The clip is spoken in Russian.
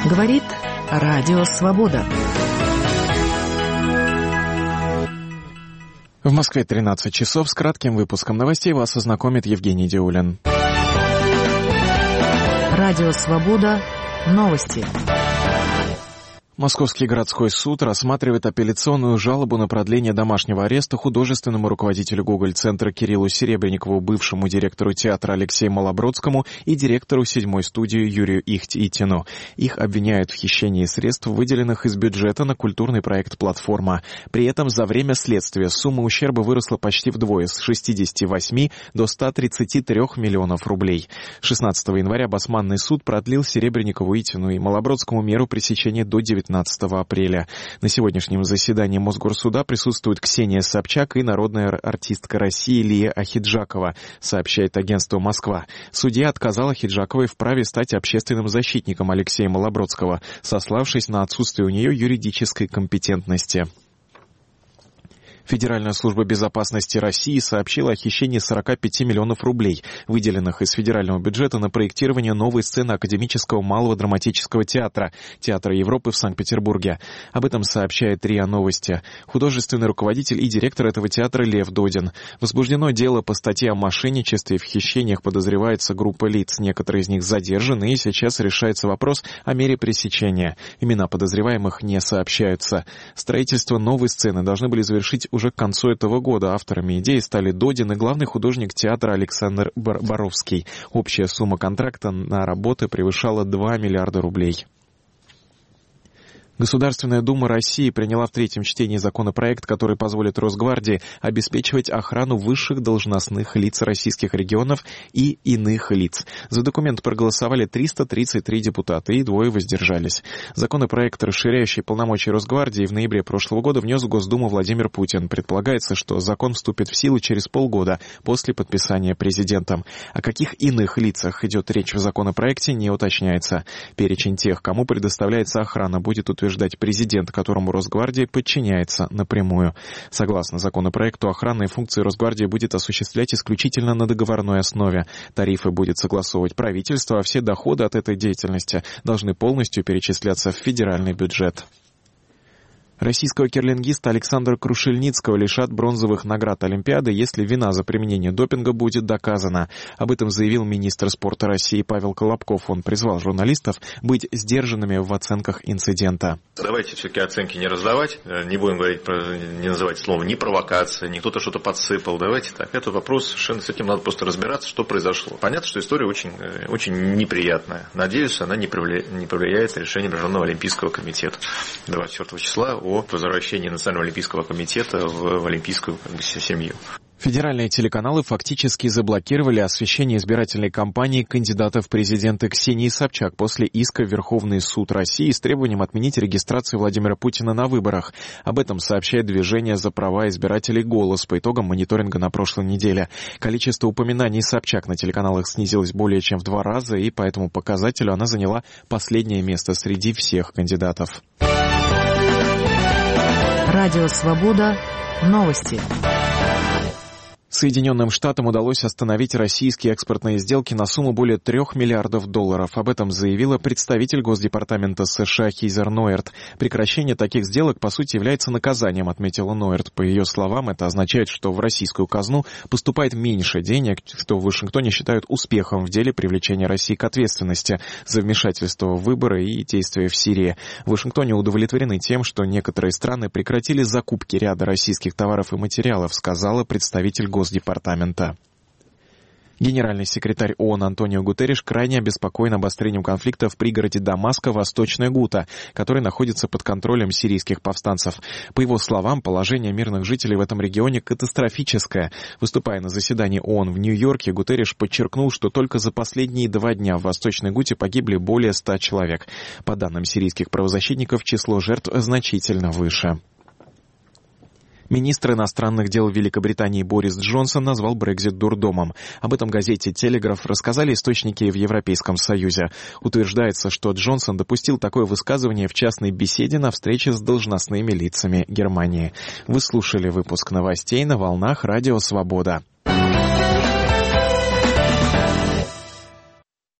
Говорит Радио Свобода. В Москве 13 часов. С кратким выпуском новостей вас ознакомит Евгений Диулин. Радио Свобода. Новости. Московский городской суд рассматривает апелляционную жалобу на продление домашнего ареста художественному руководителю Гоголь-центра Кириллу Серебренникову, бывшему директору театра Алексею Малобродскому и директору 7-й студии Юрию Ихтитину. Их обвиняют в хищении средств, выделенных из бюджета на культурный проект «Платформа». При этом за время следствия сумма ущерба выросла почти вдвое, с 68 до 133 миллионов рублей. 16 января Басманный суд продлил Серебренникову, Итину и Малобродскому меру пресечения до 19 апреля. На сегодняшнем заседании Мосгорсуда присутствуют Ксения Собчак и народная артистка России Лия Ахеджакова, сообщает агентство «Москва». Судья отказал Ахеджаковой в праве стать общественным защитником Алексея Малобродского, сославшись на отсутствие у нее юридической компетентности. Федеральная служба безопасности России сообщила о хищении 45 миллионов рублей, выделенных из федерального бюджета на проектирование новой сцены Академического малого драматического театра, Театра Европы в Санкт-Петербурге. Об этом сообщает РИА Новости. Художественный руководитель и директор этого театра Лев Додин. Возбуждено дело по статье о мошенничестве. В хищениях подозревается группа лиц. Некоторые из них задержаны, и сейчас решается вопрос о мере пресечения. Имена подозреваемых не сообщаются. Строительство новой сцены должны были завершить уже к концу этого года. Авторами идеи стали Додин и главный художник театра Александр Боровский. Общая сумма контракта на работы превышала 2 миллиарда рублей. Государственная Дума России приняла в третьем чтении законопроект, который позволит Росгвардии обеспечивать охрану высших должностных лиц российских регионов и иных лиц. За документ проголосовали 333 депутата и 2 воздержались. Законопроект, расширяющий полномочия Росгвардии, в ноябре прошлого года внес в Госдуму Владимир Путин. Предполагается, что закон вступит в силу через полгода после подписания президентом. О каких иных лицах идет речь в законопроекте, не уточняется. Перечень тех, кому предоставляется охрана, будет утвержден президент, которому Росгвардия подчиняется напрямую. Согласно законопроекту, охранные функции Росгвардии будет осуществлять исключительно на договорной основе. Тарифы будет согласовывать правительство, а все доходы от этой деятельности должны полностью перечисляться в федеральный бюджет. Российского керлингиста Александра Крушельницкого лишат бронзовых наград Олимпиады, если вина за применение допинга будет доказана. Об этом заявил министр спорта России Павел Колобков. Он призвал журналистов быть сдержанными в оценках инцидента. Давайте все-таки оценки не раздавать, не будем говорить не называть слово ни провокация, ни кто-то что-то подсыпал. Давайте так. Это вопрос совершенно, с этим надо просто разбираться, что произошло. Понятно, что история очень, очень неприятная. Надеюсь, она не повлияет на решение Международного олимпийского комитета 24 числа о возвращении Национального олимпийского комитета в олимпийскую семью. Федеральные телеканалы фактически заблокировали освещение избирательной кампании кандидата в президенты Ксении Собчак после иска в Верховный суд России с требованием отменить регистрацию Владимира Путина на выборах. Об этом сообщает движение «За права избирателей «Голос» по итогам мониторинга на прошлой неделе. Количество упоминаний Собчак на телеканалах снизилось более чем в 2 раза, и по этому показателю она заняла последнее место среди всех кандидатов. Радио Свобода. Новости. Соединенным Штатам удалось остановить российские экспортные сделки на сумму более $3 миллиардов. Об этом заявила представитель Госдепартамента США Хизер Нойерт. Прекращение таких сделок, по сути, является наказанием, отметила Нойерт. По ее словам, это означает, что в российскую казну поступает меньше денег, что в Вашингтоне считают успехом в деле привлечения России к ответственности за вмешательство в выборы и действия в Сирии. В Вашингтоне удовлетворены тем, что некоторые страны прекратили закупки ряда российских товаров и материалов, сказала представитель Госдепартамента. Генеральный секретарь ООН Антонио Гутерриш крайне обеспокоен обострением конфликта в пригороде Дамаска Восточная Гута, который находится под контролем сирийских повстанцев. По его словам, положение мирных жителей в этом регионе катастрофическое. Выступая на заседании ООН в Нью-Йорке, Гутерриш подчеркнул, что только за последние 2 дня в Восточной Гуте погибли более 100 человек. По данным сирийских правозащитников, число жертв значительно выше. Министр иностранных дел Великобритании Борис Джонсон назвал Брексит дурдомом. Об этом газете «Телеграф» рассказали источники в Европейском Союзе. Утверждается, что Джонсон допустил такое высказывание в частной беседе на встрече с должностными лицами Германии. Вы слушали выпуск новостей на волнах Радио Свобода.